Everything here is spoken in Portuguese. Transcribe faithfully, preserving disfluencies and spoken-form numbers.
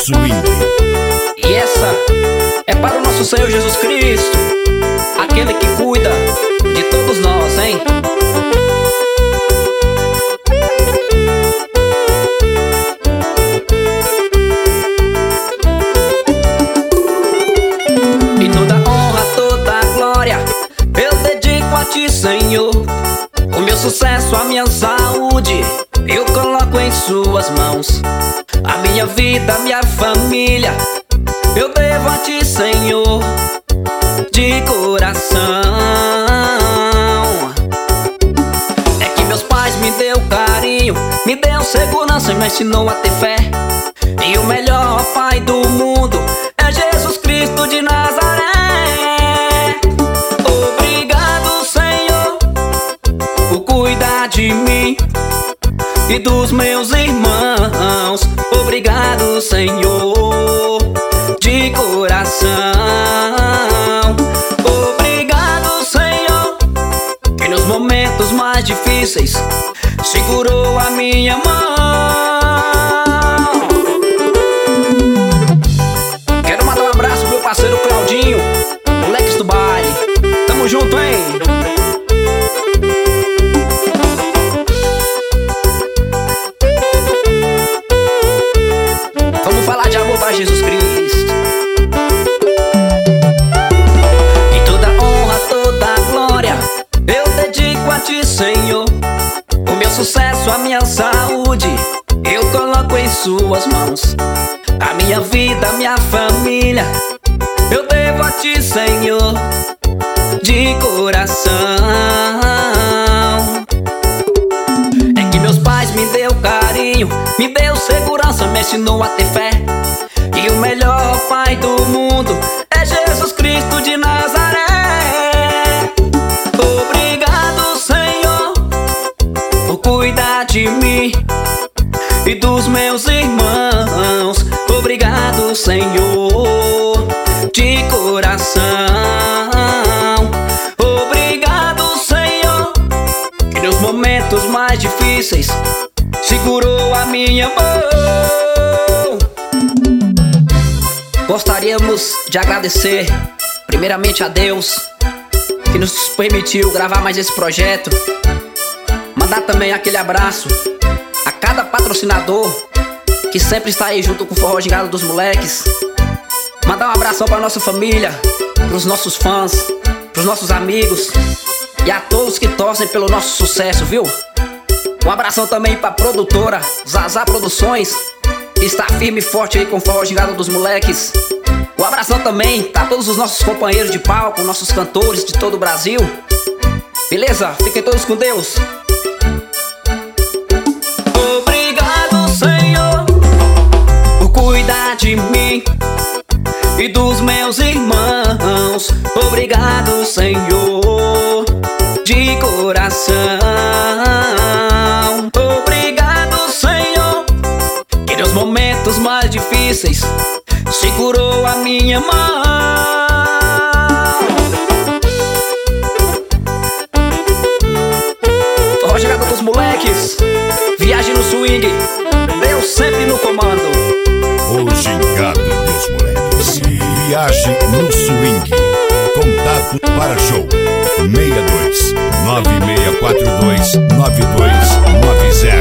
Swing. E essa é para o nosso Senhor Jesus Cristo, aquele que cuida de todos nós, hein? E toda honra, toda glória eu dedico a ti, Senhor. O meu sucesso, a minha saúde eu coloco em suas mãos. A minha vida, a minha família eu devo a ti, Senhor, de coração. É que meus pais me deu carinho, me deu segurança e me ensinou a ter fé. E o melhor pai do mundo é Jesus Cristo de Nazaré. Obrigado, Senhor, por cuidar de mim e dos meus irmãos. Obrigado, Senhor, de coração. Obrigado, Senhor, que nos momentos mais difíceis segurou a minha mão. Quero mandar um abraço pro meu parceiro Claudinho, moleques do baile. Tamo junto, hein? Vamos falar de amor pra Jesus Cristo. E toda honra, toda glória eu dedico a ti, Senhor. O meu sucesso, a minha saúde eu coloco em suas mãos. A minha vida, a minha família eu devo a ti, Senhor, de coração. É que meus pais me deu carinho, me deu segurança, me ensinou a ter fé. E o melhor pai do mundo é Jesus Cristo de Nazaré. Obrigado, Senhor, por cuidar de mim e dos meus irmãos. Obrigado, Senhor, de coração. Obrigado, Senhor, que nos momentos mais difíceis segurou a minha mão. Gostaríamos de agradecer primeiramente a Deus que nos permitiu gravar mais esse projeto. Mandar também aquele abraço a cada patrocinador que sempre está aí junto com o Forró Gingado dos Moleques. Mandar um abração pra nossa família, pros nossos fãs, pros nossos amigos e a todos que torcem pelo nosso sucesso, viu? Um abração também pra produtora Zazá Produções, que está firme e forte aí com o Forró Gingado dos Moleques. Um abração também pra todos os nossos companheiros de palco, nossos cantores de todo o Brasil. Beleza? Fiquem todos com Deus. Obrigado, Senhor, por cuidar de mim e dos meus irmãos. Obrigado, Senhor, de coração. Obrigado, Senhor, que nos momentos mais difíceis segurou a minha mão. Forró Gingado dos Moleques, viagem no swing, Deus sempre no comando. O Gingado dos Moleques, viagem no swing. Contato para show seis dois nove seis quatro dois nove dois nove zero.